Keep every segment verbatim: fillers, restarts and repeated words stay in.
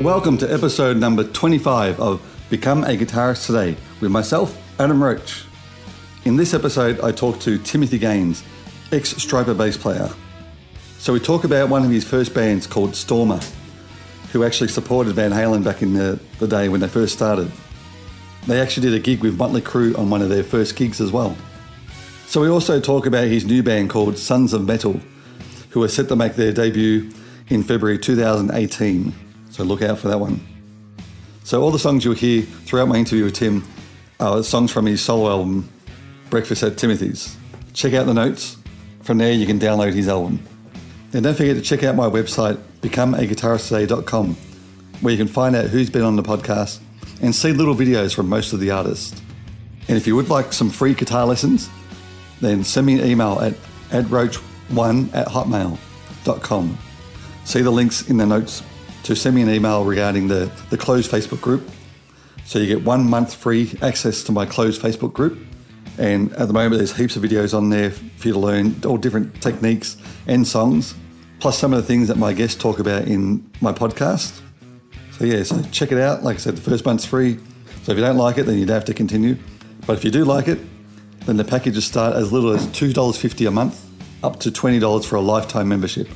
Welcome to episode number twenty-five of Become a Guitarist Today with myself, Adam Roach. In this episode, I talk to Timothy Gaines, ex-Stryper bass player. So we talk about one of his first bands called Stormer, who actually supported Van Halen back in the, the day when they first started. They actually did a gig with Motley Crue on one of their first gigs as well. So we also talk about his new band called Sons of Metal, who are set to make their debut in February two thousand eighteen. So look out for that one. So all the songs you'll hear throughout my interview with Tim are songs from his solo album, Breakfast at Timothy's. Check out the notes. From there you can download his album. And don't forget to check out my website, become a guitarist today dot com, where you can find out who's been on the podcast and see little videos from most of the artists. And if you would like some free guitar lessons, then send me an email at adroach one at hotmail dot com. See the links in the notes to send me an email regarding the, the closed Facebook group. So you get one month free access to my closed Facebook group. And at the moment, there's heaps of videos on there for you to learn all different techniques and songs, plus some of the things that my guests talk about in my podcast. So yeah, so check it out. Like I said, the first month's free. So if you don't like it, then you'd have to continue. But if you do like it, then the packages start as little as two dollars fifty a month, up to twenty dollars for a lifetime membership.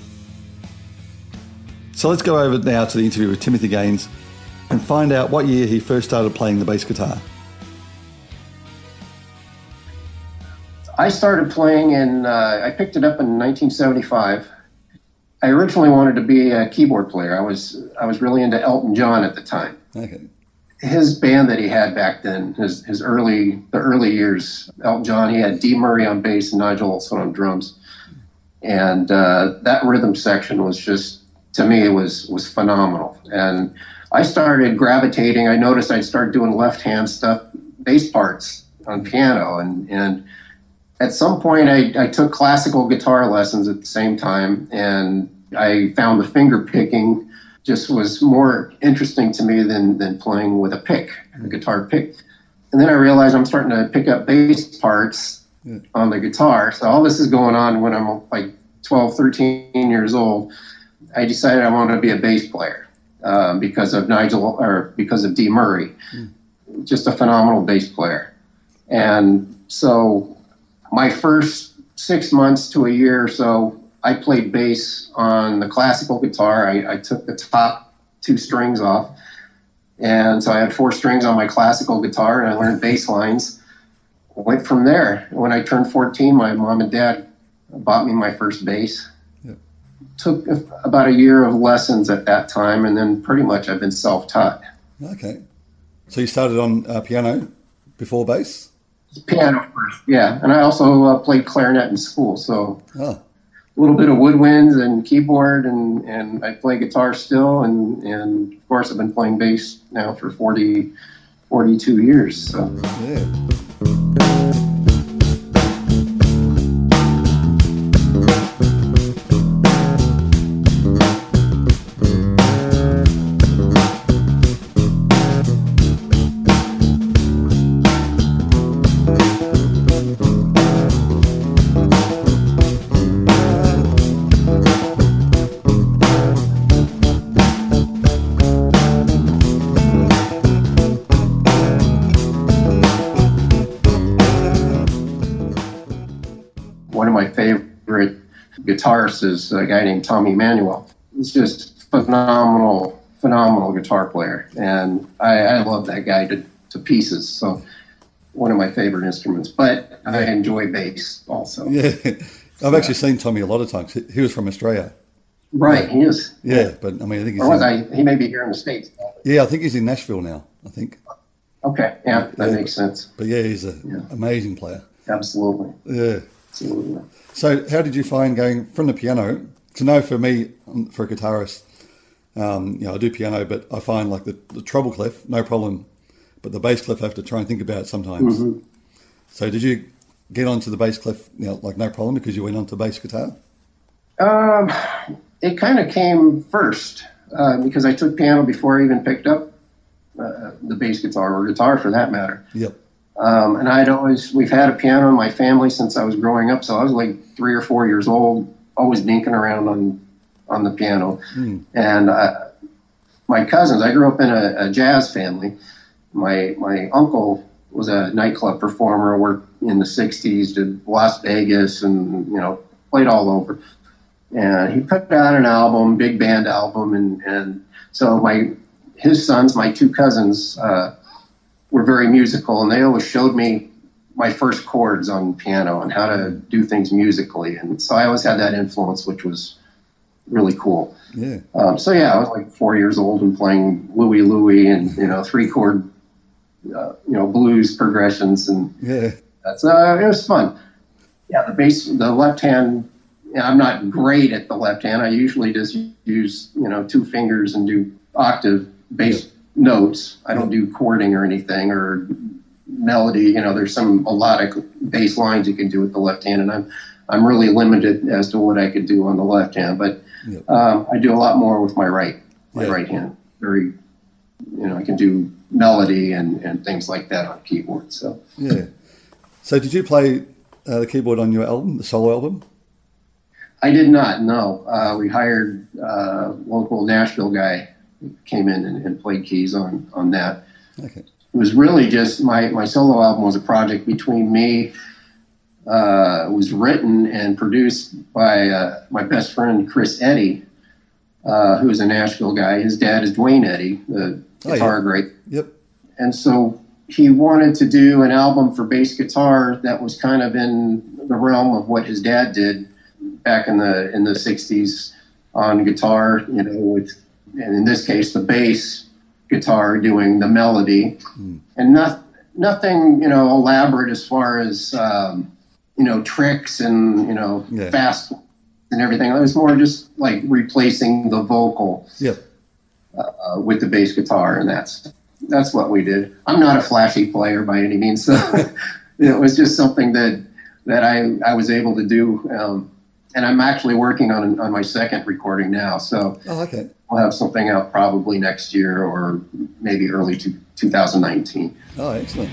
So let's go over now to the interview with Timothy Gaines and find out what year he first started playing the bass guitar. I started playing in, uh, I picked it up in nineteen seventy-five. I originally wanted to be a keyboard player. I was I was really into Elton John at the time. Okay. His band that he had back then, his his early, the early years, Elton John, he had Dee Murray on bass and Nigel Olsson on drums. And uh, that rhythm section was just, to me, it was, was phenomenal. And I started gravitating. I noticed I'd start doing left-hand stuff, bass parts on piano. And, and at some point, I, I took classical guitar lessons at the same time, and I found the finger picking just was more interesting to me than, than playing with a pick, a guitar pick. And then I realized I'm starting to pick up bass parts yeah. on the guitar. So all this is going on when I'm like twelve, thirteen years old. I decided I wanted to be a bass player um, because of Nigel, or because of Dee Murray, mm. just a phenomenal bass player. And so my first six months to a year or so, I played bass on the classical guitar. I, I took the top two strings off, and so I had four strings on my classical guitar, and I learned bass lines. Went from there. When I turned fourteen, my mom and dad bought me my first bass. Yep. Took about a year of lessons at that time, and then pretty much I've been self-taught. Okay. So you started on uh, piano before bass? Piano first, yeah. And I also uh, played clarinet in school, so oh. a little bit of woodwinds and keyboard, and, and I play guitar still, and, and of course I've been playing bass now for forty, forty-two years. So. Yeah. Guitarist is a guy named Tommy Emmanuel. He's just phenomenal, phenomenal guitar player, and I, I love that guy to, to pieces. So one of my favorite instruments, but I enjoy bass also. Yeah, I've actually seen Tommy a lot of times. He was from Australia. Right, yeah. he is. Yeah, but I mean, I think he's. Or was in, I, he may be here in the States. Yeah, I think he's in Nashville now. I think. Okay, yeah, that yeah, makes but, sense. But yeah, he's an yeah. amazing player. Absolutely. Yeah. Absolutely. So how did you find going from the piano to know, for me, for a guitarist, um, you know, I do piano, but I find like the, the treble clef, no problem, but the bass clef I have to try and think about sometimes. Mm-hmm. So did you get onto the bass clef, you know, like no problem because you went onto bass guitar? Um, it kind of came first uh, because I took piano before I even picked up uh, the bass guitar, or guitar for that matter. Yep. Um, and I'd always, we've had a piano in my family since I was growing up. So I was like three or four years old, always dinking around on, on the piano. Mm. And I, my cousins, I grew up in a, a jazz family. My my uncle was a nightclub performer, worked in the sixties, did Las Vegas, and, you know, played all over. And he put out an album, big band album, and, and so my his sons, my two cousins, uh, were very musical, and they always showed me my first chords on piano and how to do things musically. And so I always had that influence, which was really cool. Yeah. Um, so yeah, I was like four years old and playing Louie Louie and, you know, three chord, uh, you know, blues progressions, and Yeah. that's uh, it was fun. Yeah, the bass, the left hand. I'm not great at the left hand. I usually just use, you know, two fingers and do octave bass Yeah. notes. I don't do chording or anything or melody. You know, there's some melodic bass lines you can do with the left hand, and I'm I'm really limited as to what I could do on the left hand. But Yeah. um, I do a lot more with my right, my Yeah. right hand. Very, you know, I can do melody and, and things like that on keyboard. So Yeah. So did you play uh, the keyboard on your album, the solo album? I did not. No, uh, we hired a local Nashville guy who came in and, and played keys on on that. Okay. It was really just my my solo album was a project between me. Uh, it was written and produced by uh, my best friend Chris Eddy, uh, who's a Nashville guy. His dad is Dwayne Eddy, the Oh, guitar yeah. great. Yep. And so he wanted to do an album for bass guitar that was kind of in the realm of what his dad did back in the in the sixties on guitar, you know, with, and in this case, the bass guitar doing the melody, Mm. and not, nothing, you know, elaborate as far as, um, you know, tricks and, you know, Yeah. fast and everything. It was more just like replacing the vocal Yep. uh, with the bass guitar, and that's that's what we did. I'm not a flashy player by any means, so it was just something that that I, I was able to do. Um, and I'm actually working on on my second recording now, so Oh, okay. we'll have something out probably next year or maybe early to two thousand nineteen. Oh, excellent.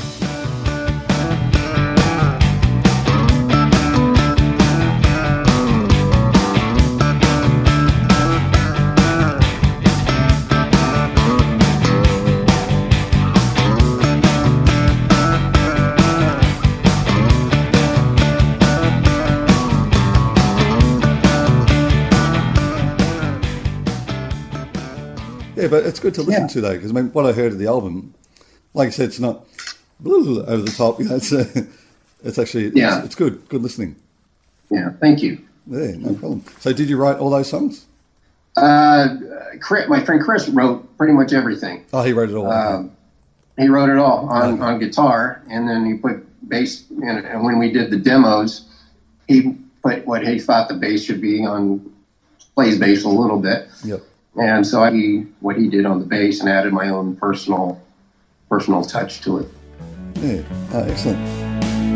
Yeah, but it's good to listen Yeah. to though, because I mean, what I heard of the album, like I said, it's not over the top. You know, it's uh, it's actually it's, Yeah. it's good, good listening. Yeah, thank you. Yeah, no problem. So, did you write all those songs? Uh, Chris, my friend Chris wrote pretty much everything. Oh, he wrote it all. Um, he wrote it all on, on guitar, and then he put bass in it. And when we did the demos, he put what he thought the bass should be on, plays bass a little bit. Yep. And so I he what he did on the bass and added my own personal personal touch to it. Yeah. Oh, excellent.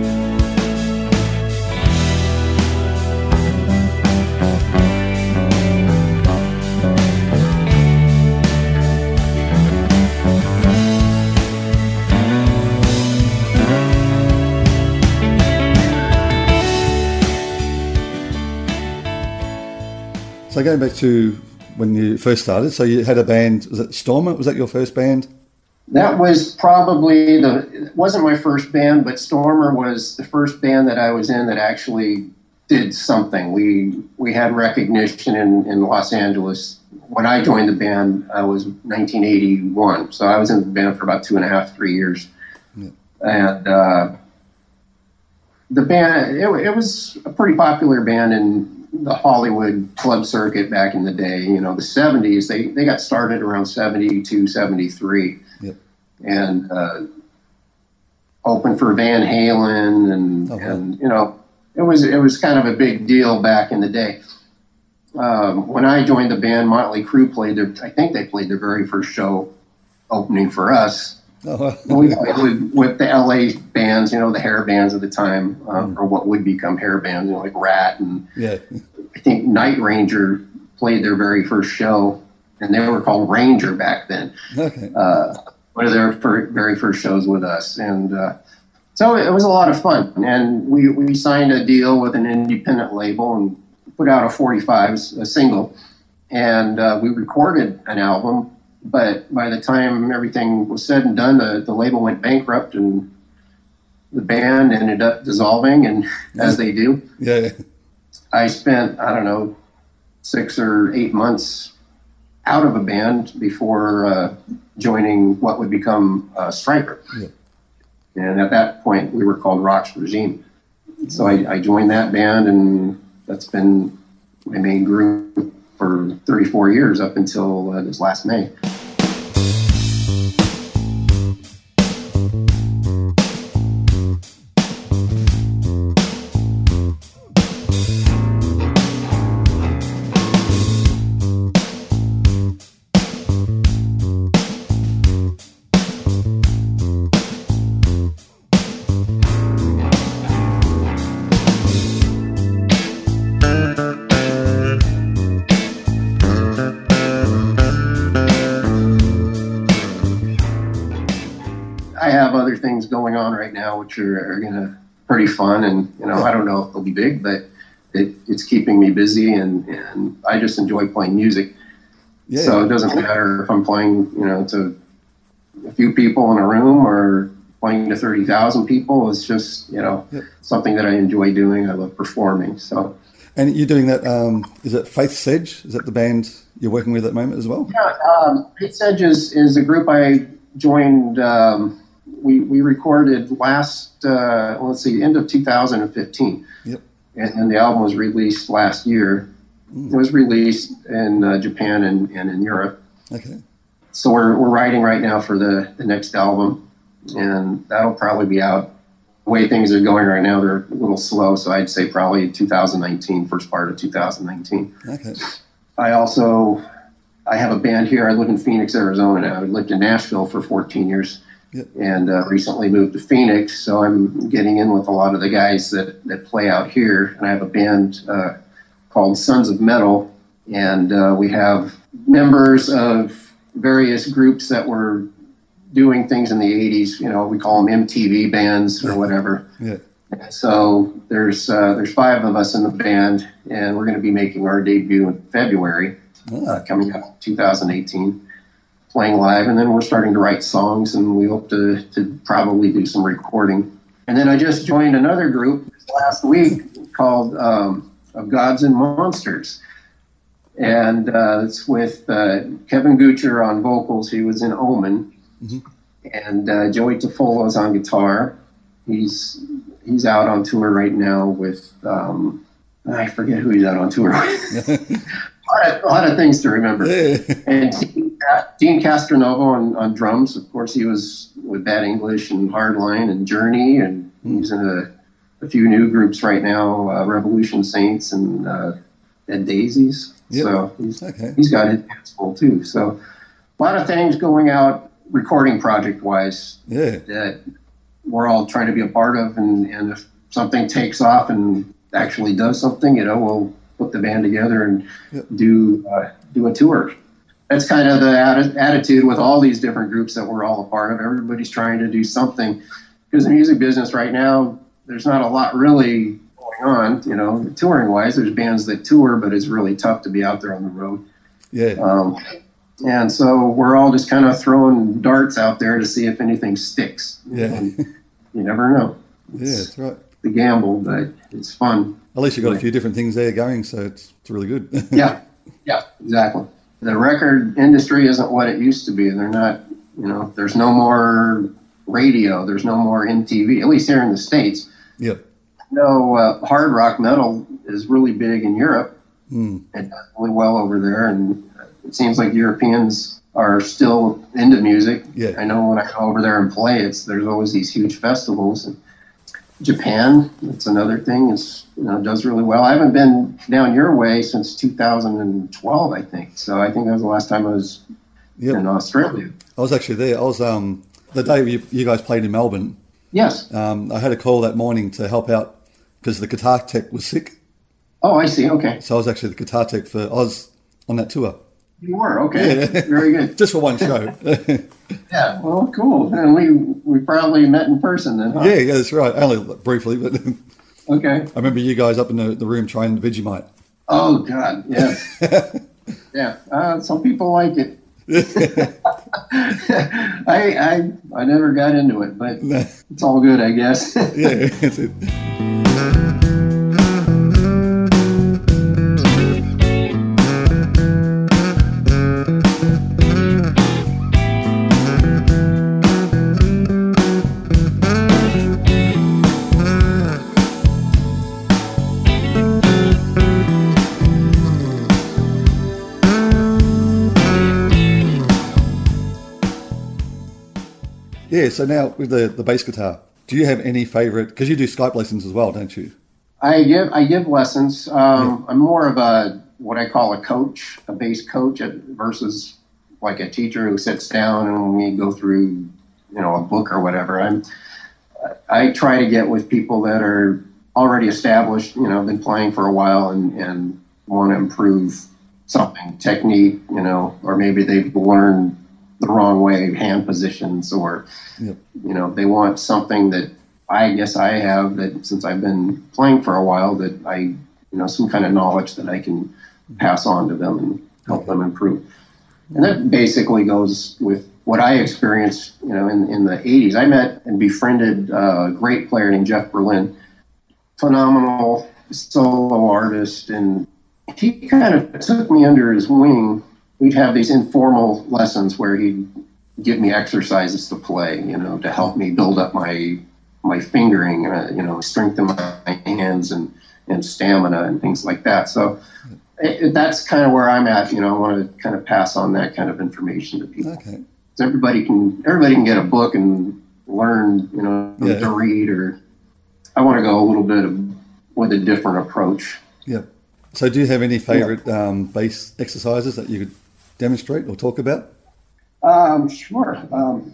So going back to when you first started, so you had a band, was it Stormer? Was that your first band? That was probably the, it wasn't my first band, but Stormer was the first band that I was in that actually did something. We we had recognition in, in Los Angeles. When I joined the band, I was nineteen eighty-one, so I was in the band for about two and a half, three years. Yeah. And uh, the band, it, it was a pretty popular band in the Hollywood club circuit back in the day. You know, the seventies, they, they got started around seventy-two, seventy-three. Yep. And uh, opened for Van Halen, and Oh, wow. and you know, it was it was kind of a big deal back in the day. Um, when I joined the band, Motley Crue played their, I think they played their very first show opening for us. Oh, wow. We played with, with the L A bands, you know, the hair bands at the time, um, or what would become hair bands, you know, like Rat, and Yeah. I think Night Ranger played their very first show, and they were called Ranger back then. Okay. Uh, one of their fir- very first shows with us, and uh, so it was a lot of fun. And we, we signed a deal with an independent label and put out a forty-five, a single, and uh, we recorded an album. But by the time everything was said and done, the, the label went bankrupt, and the band ended up dissolving. And as they do, yeah, I spent I don't know six or eight months out of a band before uh, joining what would become uh, Stryper. Yeah. And at that point, we were called Rock's Regime. So I, I joined that band, and that's been my main group for thirty-four years up until uh, this last May. Things going on right now which are, are gonna pretty fun, and you know I don't know if they'll be big, but it, it's keeping me busy, and, and I just enjoy playing music. Yeah. So it doesn't matter if I'm playing you know to a few people in a room or playing to thirty thousand people. It's just you know yeah. something that I enjoy doing. I love performing. So. And you're doing that, um, is it Faith Sedge? Is that the band you're working with at the moment as well? Yeah, um, Faith Sedge is, is a group I joined. Um, We we recorded last, uh, let's see, end of two thousand fifteen. Yep. And, and the album was released last year. Mm. It was released in uh, Japan and, and in Europe. Okay. So we're we're writing right now for the, the next album, and that'll probably be out. The way things are going right now, they're a little slow, so I'd say probably two thousand nineteen, first part of two thousand nineteen. Okay. I also, I have a band here. I live in Phoenix, Arizona now. I lived in Nashville for fourteen years. Yep. And uh, recently moved to Phoenix, so I'm getting in with a lot of the guys that, that play out here. And I have a band uh, called Sons of Metal, and uh, we have members of various groups that were doing things in the eighties. You know, we call them M T V bands or whatever. Yeah. So there's uh, there's five of us in the band, and we're going to be making our debut in February, oh. uh, coming up two thousand eighteen. Playing live, and then we're starting to write songs, and we hope to, to probably do some recording. And then I just joined another group last week called um, Of Gods and Monsters, and uh, it's with uh, Kevin Gucher on vocals. He was in Omen, mm-hmm. and uh, Joey Tofolo's on guitar. He's he's out on tour right now with um, I forget who he's out on tour with. a, lot of, a lot of things to remember. And Dean Castronova on, on drums. Of course, he was with Bad English and Hardline and Journey, and he's in a, a few new groups right now, uh, Revolution Saints and uh, Dead Daisies. Yep. So he's, okay. he's got his hands full too. So a lot of things going out recording project-wise yeah. that we're all trying to be a part of, and, and if something takes off and actually does something, you know, we'll put the band together and yep. do uh, do a tour. That's kind of the atti- attitude with all these different groups that we're all a part of. Everybody's trying to do something, because the music business right now, there's not a lot really going on, you know, touring wise. There's bands that tour, but it's really tough to be out there on the road. Yeah. Um, and so we're all just kind of throwing darts out there to see if anything sticks. Yeah. And you never know. It's yeah, that's right. The gamble, but it's fun. At least you've got a few different things there going, so it's, it's really good. yeah. Yeah, exactly. The record industry isn't what it used to be. They're not, you know, there's no more radio. There's no more M T V, at least here in the States. Yep. No, uh, hard rock metal is really big in Europe. Mm. It does really well over there. And it seems like Europeans are still into music. Yeah. I know when I go over there and play, it's there's always these huge festivals. And Japan, that's another thing, is, you know, does really well. I haven't been down your way since two thousand twelve, I think. So I think that was the last time I was yep. in Australia. I was actually there. I was um, the day you, you guys played in Melbourne. Yes. Um, I had a call that morning to help out because the guitar tech was sick. Oh, I see. Okay. So I was actually the guitar tech for Oz on that tour. You were? Okay. Yeah. Very good. Just for one show. Yeah. Well, cool. And we we probably met in person then, huh? Yeah, yeah, that's right. Only briefly, but okay. I remember you guys up in the, the room trying Vegemite. Oh, God, yes. Yeah, uh, some people like it. I, I I never got into it, but No. it's all good, I guess. Yeah, that's it. Yeah, so now with the, the bass guitar, do you have any favorite, because you do Skype lessons as well, don't you? I give I give lessons. Um, I'm more of a what I call a coach, a bass coach, versus like a teacher who sits down and we go through, you know, a book or whatever. I'm I try to get with people that are already established, you know, been playing for a while and, and want to improve something, technique, you know, or maybe they've learned the wrong way, hand positions, or, Yep. you know, they want something that I guess I have, that since I've been playing for a while, that I, you know, some kind of knowledge that I can pass on to them and help them improve. And that basically goes with what I experienced, you know, in, in the eighties. I met and befriended a great player named Jeff Berlin, phenomenal solo artist, and he kind of took me under his wing. We'd have these informal lessons where he'd give me exercises to play, you know, to help me build up my my fingering, uh, you know, strengthen my hands and, and stamina and things like that. So it, that's kind of where I'm at. You know, I want to kind of pass on that kind of information to people. Okay. So everybody can everybody can get a book and learn, you know, Yeah. to read. Or I want to go a little bit of, with a different approach. Yep. So do you have any favorite um, bass exercises that you could demonstrate or talk about? Um, sure. Um,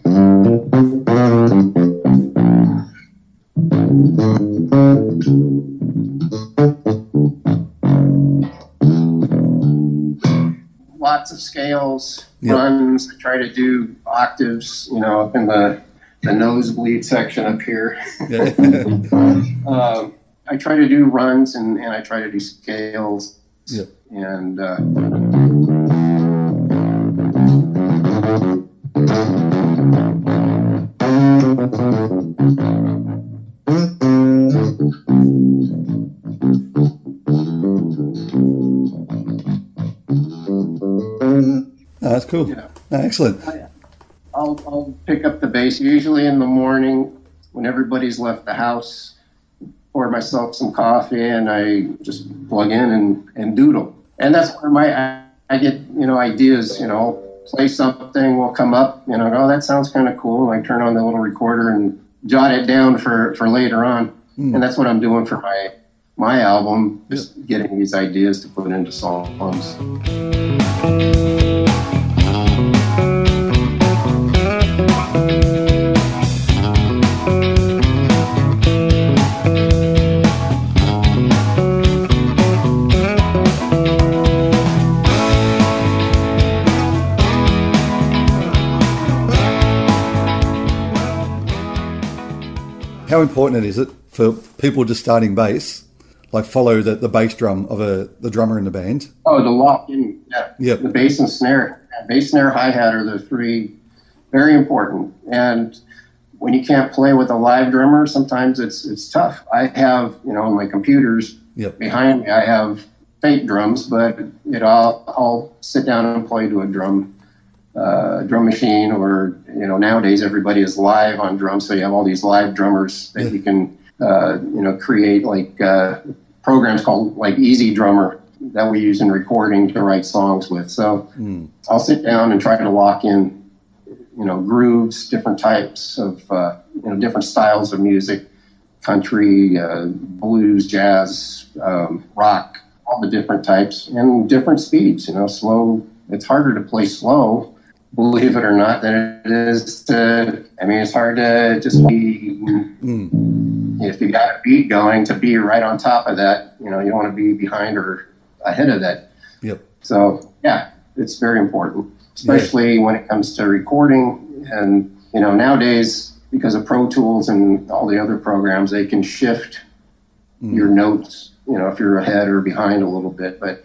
lots of scales, Yep. runs. I try to do octaves, you know, up in the, the nosebleed section up here. Yeah. um, I try to do runs and, and I try to do scales. Yep. And uh, Oh, that's cool. Yeah. Oh, excellent. I'll, I'll pick up the bass usually in the morning when everybody's left the house, pour myself some coffee, and I just plug in and, and doodle. And that's where my I, I get, you know, ideas, you know, I'll play something will come up, you know, oh, that sounds kind of cool. And I turn on the little recorder and jot it down for, for later on. Mm. And that's what I'm doing for my my album, just getting these ideas to put into songs. How important is it for people just starting bass, like follow the, the bass drum of a the drummer in the band? Oh, the lock in, yeah. Yep. The bass and snare. Bass, snare, hi-hat are the three very important. And when you can't play with a live drummer, sometimes it's it's tough. I have, you know, on my computers Yep. behind me, I have fake drums, but, you know, I'll, I'll sit down and play to a drum uh, drum machine, or, you know, nowadays everybody is live on drums, so you have all these live drummers that Yeah. you can, uh, you know, create like uh, programs called like Easy Drummer that we use in recording to write songs with. So Mm. I'll sit down and try to lock in, you know, grooves, different types of, uh, you know, different styles of music, country, uh, blues, jazz, um, rock, all the different types and different speeds, you know, slow. It's harder to play slow, believe it or not, than it is to, I mean, it's hard to just be, Mm. if you got a beat going, to be right on top of that. You know, you don't want to be behind or ahead of that. Yep. So, yeah, it's very important, especially when it comes to recording. And, you know, nowadays, because of Pro Tools and all the other programs, they can shift Mm. your notes, you know, if you're ahead or behind a little bit. But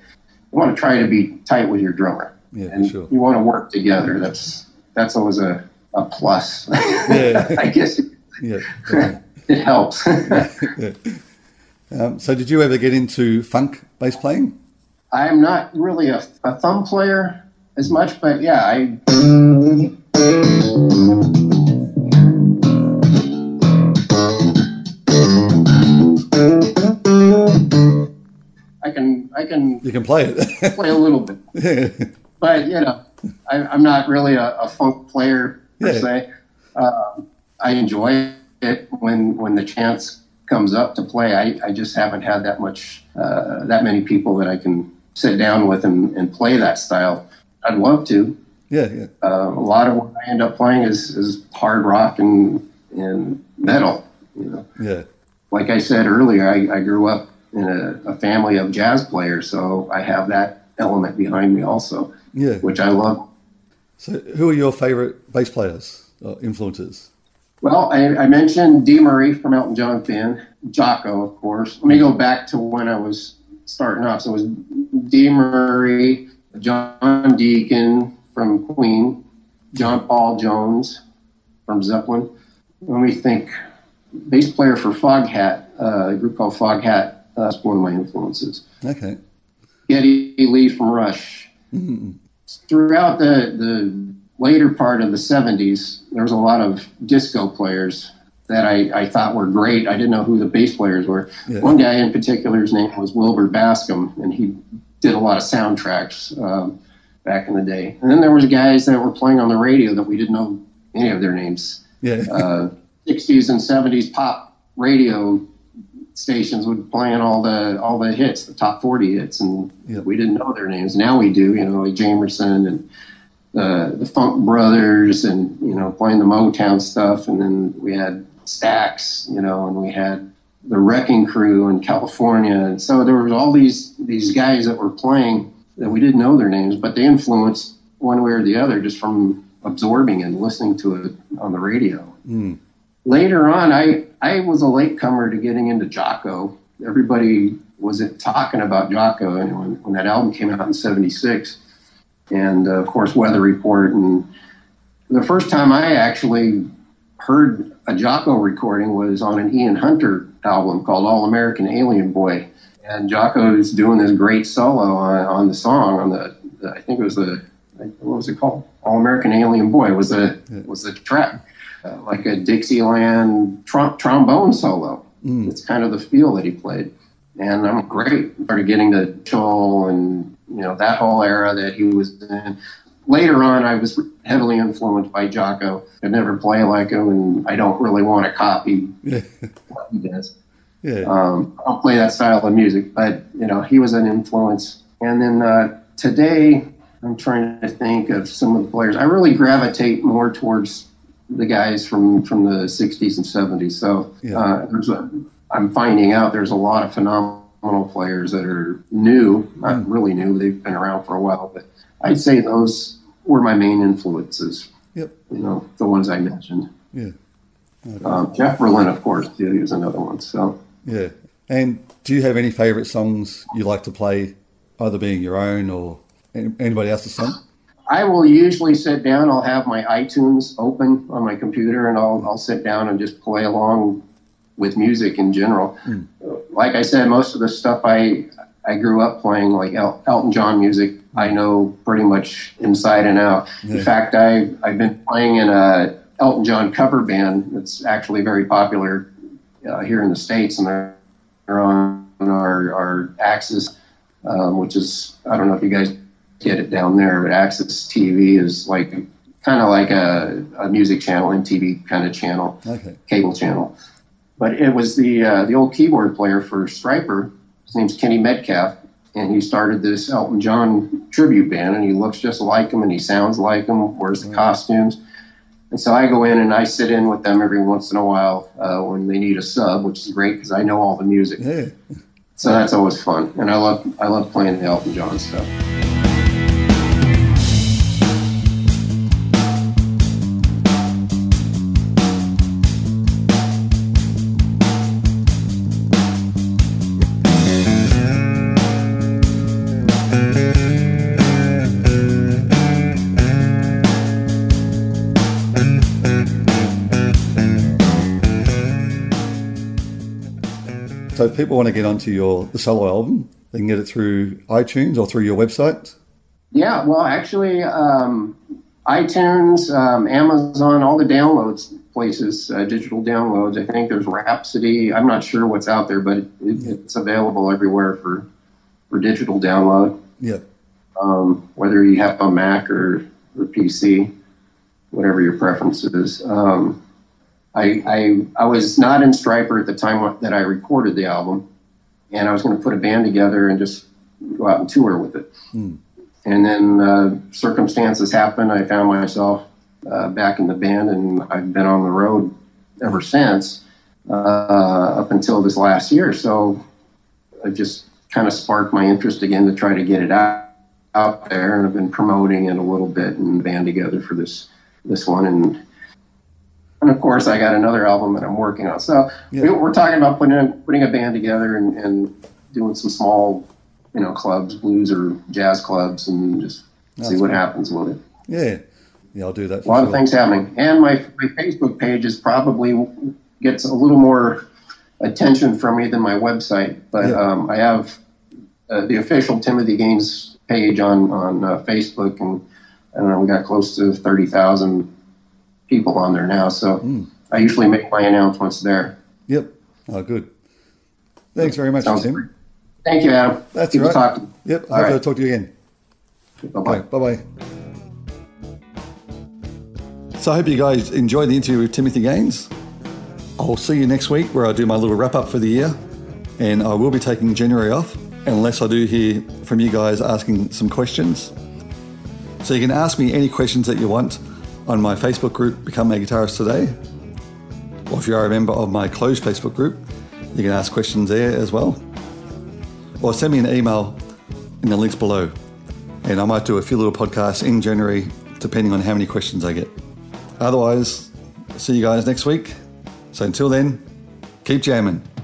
you want to try to be tight with your drummer. Yeah, and for sure. You want to work together. That's that's always a, a plus. Yeah. I guess it, Yeah, it helps. yeah. Um, so did you ever get into funk bass playing? I'm not really a, a thumb player as much, but yeah, I. I can I can You can play it. play a little bit, Yeah. but you know, I, I'm not really a, a funk player per Yeah. se. Uh, I enjoy it when when the chance comes up to play. I, I just haven't had that much uh, that many people that I can sit down with and, and play that style. I'd love to. Yeah, yeah. Uh, a lot of what I end up playing is, is hard rock and and metal. You know, Yeah. like I said earlier, I, I grew up in a, a family of jazz players, so I have that element behind me also, Yeah. which I love. So who are your favorite bass players or influences? Well, I, I mentioned Dee Murray from Elton John fan, Jocko, of course. Let me go back to when I was starting off. So it was Dee Murray, John Deacon from Queen, John Paul Jones from Zeppelin. Let me think. Bass player for Foghat, uh, a group called Foghat. That's one of my influences. Okay. Geddy Lee from Rush. Mm-hmm. Throughout the, the later part of the seventies, there was a lot of disco players that I, I thought were great. I didn't know who the bass players were. Yeah. One guy in particular, his name was Wilbur Bascom, and he did a lot of soundtracks um, back in the day. And then there was guys that were playing on the radio that we didn't know any of their names. Yeah. Uh, sixties and seventies pop radio stations would play in all the all the hits, the top forty hits, and Yeah. we didn't know their names. Now we do, you know, like Jamerson and uh, the Funk Brothers, and you know, playing the Motown stuff. And then we had Stax, you know, and we had the Wrecking Crew in California. And so there was all these these guys that were playing that we didn't know their names, but they influenced one way or the other just from absorbing and listening to it on the radio. Mm. Later on, I, I was a latecomer to getting into Jocko. Everybody was talking about Jocko and when, when that album came out in seventy-six. And, uh, of course, Weather Report. And the first time I actually heard a Jocko recording was on an Ian Hunter album called All American Alien Boy. And Jocko is doing this great solo on, on the song, on the, the, I think it was the, what was it called? All American Alien Boy was the, was the track. Uh, like a Dixieland trom- trombone solo. Mm. It's kind of the feel that he played. And I'm great. Started getting to Joel and, you know, that whole era that he was in. Later on, I was heavily influenced by Jocko. I'd never play like him, and I don't really want to copy what he does. Yeah. Um, I don't play that style of music, but, you know, he was an influence. And then uh, today, I'm trying to think of some of the players. I really gravitate more towards the guys from, from the sixties and seventies. So Yeah. uh, there's a, I'm finding out there's a lot of phenomenal players that are new, not Mm. really new. They've been around for a while, but I'd say those were my main influences. Yep. You know, the ones I mentioned. Yeah. Okay. Um, Jeff Berlin, of course, too, he was another one. So Yeah. And do you have any favorite songs you like to play, either being your own or any- anybody else's song? I will usually sit down. I'll have my iTunes open on my computer, and I'll I'll sit down and just play along with music in general. Mm. Like I said, most of the stuff I I grew up playing, like El- Elton John music, I know pretty much inside and out. Yeah. In fact, I I've been playing in a Elton John cover band that's actually very popular uh, here in the States, and they're, they're on our our Axis, um, which is, I don't know if you guys get it down there, but Access T V is like kind of like a, a music channel, M T V kind of channel, okay. Cable channel. But it was the uh, the old keyboard player for Stryper. His name's Kenny Metcalf, and he started this Elton John tribute band, and he looks just like him, and he sounds like him, wears the costumes. And so I go in and I sit in with them every once in a while uh, when they need a sub, which is great because I know all the music. Yeah. So that's always fun, and I love I love playing the Elton John stuff. if people want to get onto your the solo album, they can get it through iTunes or through your website? Yeah, well, actually, um, iTunes, um, Amazon, all the downloads places, uh, digital downloads. I think there's Rhapsody. I'm not sure what's out there, but it, it's available everywhere for, for digital download. Yeah. Um, whether you have a Mac or, or P C, whatever your preference is. Um, I, I I was not in Stryper at the time that I recorded the album, and I was going to put a band together and just go out and tour with it. Mm. And then uh, circumstances happened. I found myself uh, back in the band, and I've been on the road ever since, uh, up until this last year. So it just kind of sparked my interest again to try to get it out, out there, and I've been promoting it a little bit and band together for this this one. And and of course, I got another album that I'm working on. So yeah. we, we're talking about putting a, putting a band together and, and doing some small, you know, clubs, blues or jazz clubs, and just That's see what cool. happens with it. Yeah, yeah, I'll do that. For a lot sure. of things happening, and my my Facebook page is probably gets a little more attention from me than my website. But yeah. um, I have uh, the official Timothy Gaines page on on uh, Facebook, and I don't know, we got close to thirty thousand people on there now. So mm. I usually make my announcements there. Yep. Oh, good. Thanks very much, Sounds Tim. Great. Thank you, Adam. That's Keep right. Talking. Yep. I'll right. talk to you again. Bye-bye. Okay, bye-bye. So I hope you guys enjoyed the interview with Timothy Gaines. I'll see you next week where I do my little wrap-up for the year. And I will be taking January off unless I do hear from you guys asking some questions. So you can ask me any questions that you want on my Facebook group, Become a Guitarist Today. Or if you are a member of my closed Facebook group, you can ask questions there as well. Or send me an email in the links below. And I might do a few little podcasts in January, depending on how many questions I get. Otherwise, see you guys next week. So until then, keep jamming.